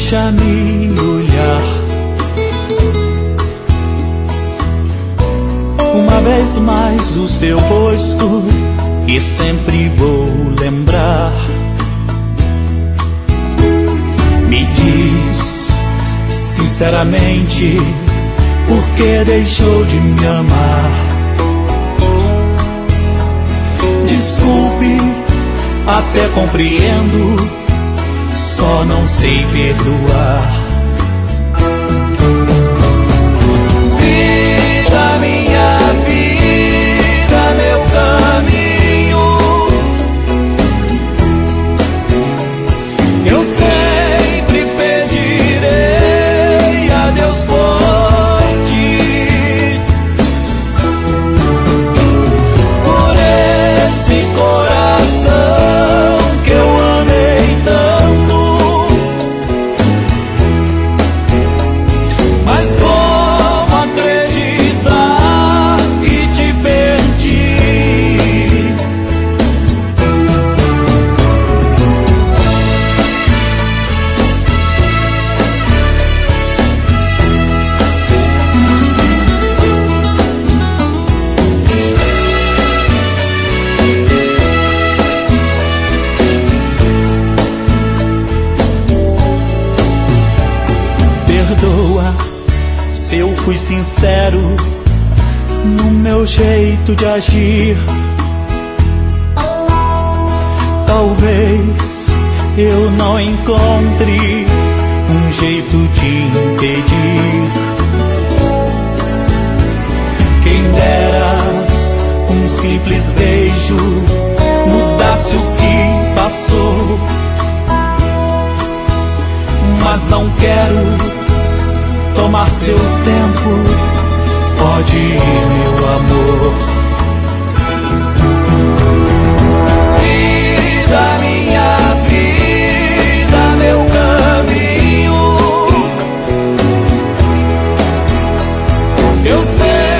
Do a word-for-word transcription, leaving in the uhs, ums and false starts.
deixa-me olhar uma vez mais o seu rosto, que sempre vou lembrar. Me diz sinceramente por que deixou de me amar. Desculpe, até compreendo, só não sei perdoar. Vida, minha vida, meu caminho, eu sempre pedirei a Deus por ti, por esse coração que eu amei tanto. Mas como acreditar que te perdi? Perdoa se eu fui sincero no meu jeito de agir. Talvez eu não encontre um jeito de impedir. Quem dera um simples beijo mudasse o que passou, mas não quero tomar seu tempo. Pode ir, meu amor. Vida, minha vida, meu caminho, eu sei